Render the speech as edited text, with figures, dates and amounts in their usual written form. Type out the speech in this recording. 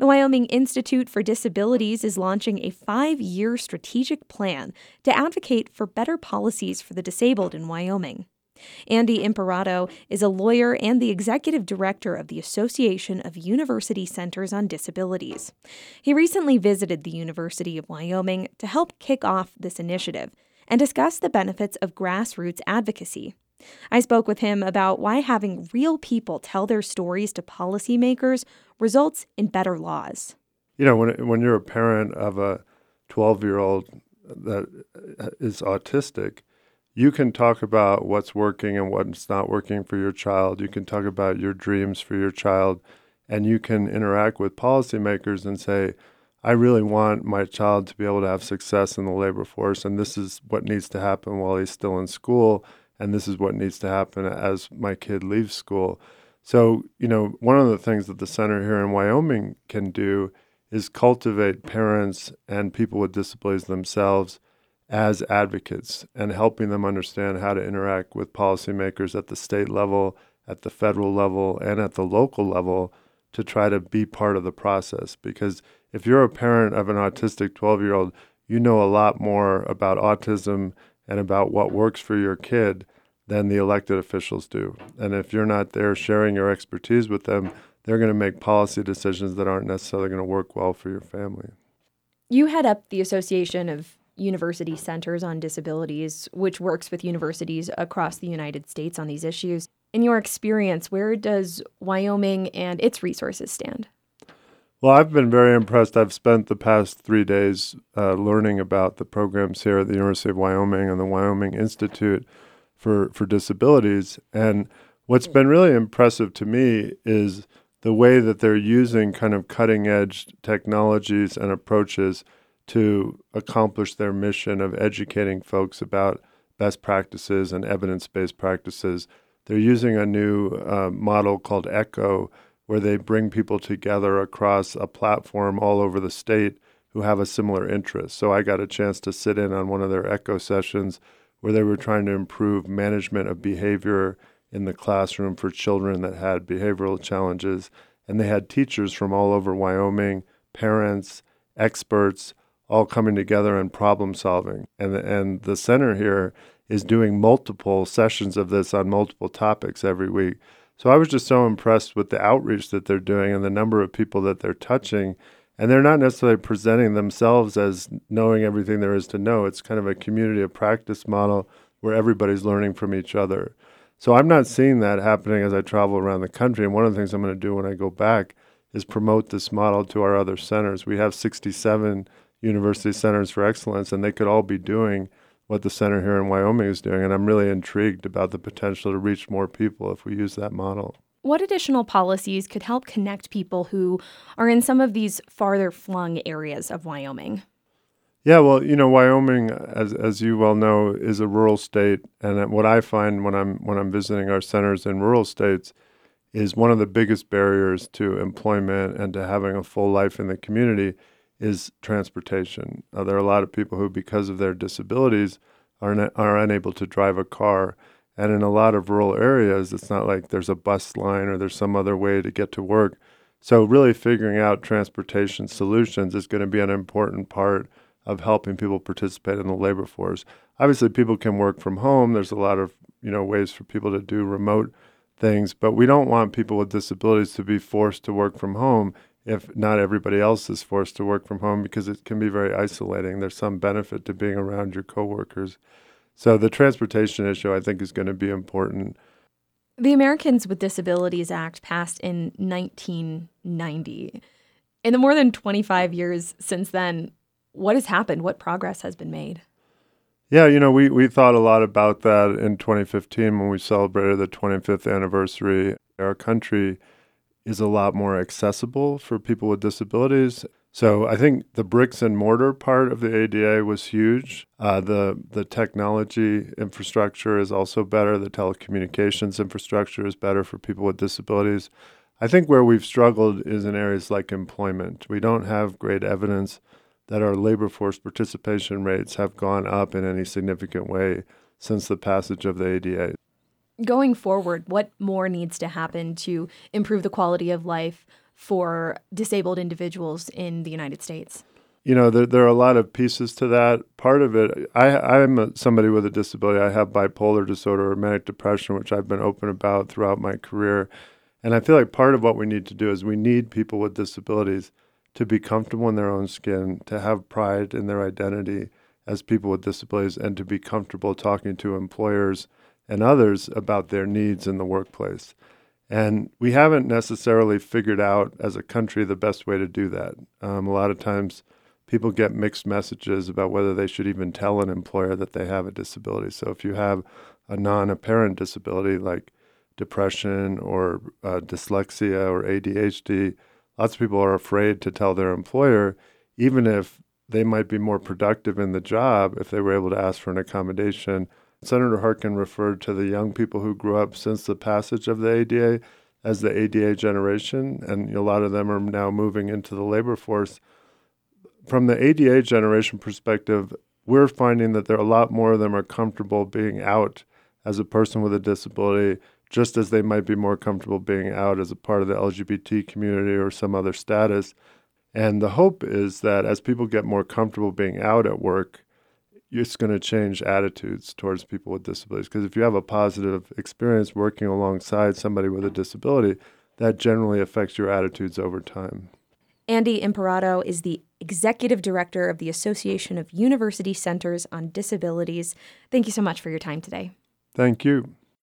The Wyoming Institute for Disabilities is launching a 5-year strategic plan to advocate for better policies for the disabled in Wyoming. Andy Imperato is a lawyer and the executive director of the Association of University Centers on Disabilities. He recently visited the University of Wyoming to help kick off this initiative and discuss the benefits of grassroots advocacy. I spoke with him about why having real people tell their stories to policymakers results in better laws. You know, when you're a parent of a 12-year-old that is autistic, you can talk about what's working and what's not working for your child. You can talk about your dreams for your child, and you can interact with policymakers and say, I really want my child to be able to have success in the labor force, and this is what needs to happen while he's still in school, and this is what needs to happen as my kid leaves school. So, you know, one of the things that the center here in Wyoming can do is cultivate parents and people with disabilities themselves as advocates and helping them understand how to interact with policymakers at the state level, at the federal level, and at the local level to try to be part of the process. Because if you're a parent of an autistic 12-year-old, you know a lot more about autism and about what works for your kid than the elected officials do. And if you're not there sharing your expertise with them, they're going to make policy decisions that aren't necessarily going to work well for your family. You head up the Association of University Centers on Disabilities, which works with universities across the United States on these issues. In your experience, where does Wyoming and its resources stand? Well, I've been very impressed. I've spent the past 3 days learning about the programs here at the University of Wyoming and the Wyoming Institute for Disabilities. And what's been really impressive to me is the way that they're using kind of cutting-edge technologies and approaches to accomplish their mission of educating folks about best practices and evidence-based practices. They're using a new model called ECHO, where they bring people together across a platform all over the state who have a similar interest. So I got a chance to sit in on one of their ECHO sessions where they were trying to improve management of behavior in the classroom for children that had behavioral challenges. And they had teachers from all over Wyoming, parents, experts, all coming together and problem solving. And the center here is doing multiple sessions of this on multiple topics every week. So I was just so impressed with the outreach that they're doing and the number of people that they're touching. And they're not necessarily presenting themselves as knowing everything there is to know. It's kind of a community of practice model where everybody's learning from each other. So I'm not seeing that happening as I travel around the country. And one of the things I'm going to do when I go back is promote this model to our other centers. We have 67 University Centers for Excellence, and they could all be doing what the center here in Wyoming is doing. And I'm really intrigued about the potential to reach more people if we use that model. What additional policies could help connect people who are in some of these farther flung areas of Wyoming? Yeah, well, you know, Wyoming, as you well know, is a rural state. And what I find when I'm visiting our centers in rural states is one of the biggest barriers to employment and to having a full life in the community is transportation. There are a lot of people who, because of their disabilities, are unable to drive a car. And in a lot of rural areas, it's not like there's a bus line or there's some other way to get to work. So really figuring out transportation solutions is going to be an important part of helping people participate in the labor force. Obviously, people can work from home. There's a lot of, ways for people to do remote things, but we don't want people with disabilities to be forced to work from home if not everybody else is forced to work from home, because it can be very isolating. There's some benefit to being around your coworkers. So the transportation issue, I think, is going to be important. The Americans with Disabilities Act passed in 1990. In the more than 25 years since then, what has happened? What progress has been made? Yeah, we thought a lot about that in 2015 when we celebrated the 25th anniversary. Our country is a lot more accessible for people with disabilities. So I think the bricks and mortar part of the ADA was huge. The technology infrastructure is also better. The telecommunications infrastructure is better for people with disabilities. I think where we've struggled is in areas like employment. We don't have great evidence that our labor force participation rates have gone up in any significant way since the passage of the ADA. Going forward, what more needs to happen to improve the quality of life for disabled individuals in the United States? There are a lot of pieces to that. Part of it, I'm somebody with a disability. I have bipolar disorder or manic depression, which I've been open about throughout my career. And I feel like part of what we need to do is we need people with disabilities to be comfortable in their own skin, to have pride in their identity as people with disabilities, and to be comfortable talking to employers and others about their needs in the workplace. And we haven't necessarily figured out as a country the best way to do that. A lot of times people get mixed messages about whether they should even tell an employer that they have a disability. So if you have a non-apparent disability like depression or dyslexia or ADHD, lots of people are afraid to tell their employer, even if they might be more productive in the job if they were able to ask for an accommodation. Senator Harkin referred to the young people who grew up since the passage of the ADA as the ADA generation, and a lot of them are now moving into the labor force. From the ADA generation perspective, we're finding that a lot more of them are comfortable being out as a person with a disability, just as they might be more comfortable being out as a part of the LGBT community or some other status. And the hope is that as people get more comfortable being out at work, it's going to change attitudes towards people with disabilities. Because if you have a positive experience working alongside somebody with a disability, that generally affects your attitudes over time. Andy Imparato is the Executive Director of the Association of University Centers on Disabilities. Thank you so much for your time today. Thank you.